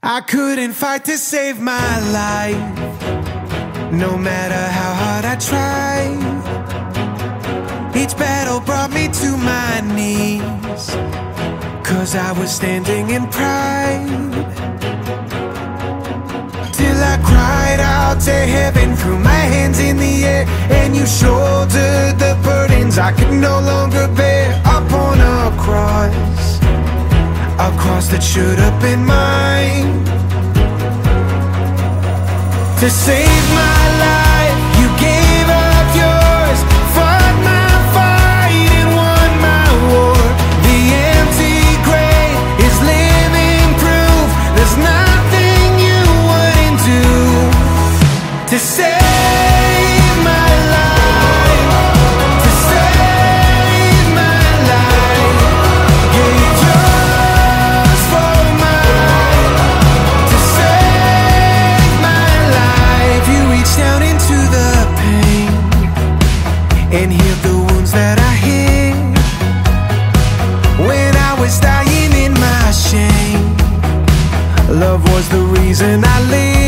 I couldn't fight to save my life, no matter how hard I tried. Each battle brought me to my knees, 'cause I was standing in pride. Till I cried out to heaven, threw my hands in the air, and you shouldered the burdens I could no longer bear. Upon a cross that should have been mine. To save my life, you gave up yours, fought my fight and won my war. The empty grave is living proof there's nothing you wouldn't do. To save my life, to save my life, gave yours for mine. To save my life, you reached down into the pain and healed the wounds that I hid. When I was dying in my shame, love was the reason I lived.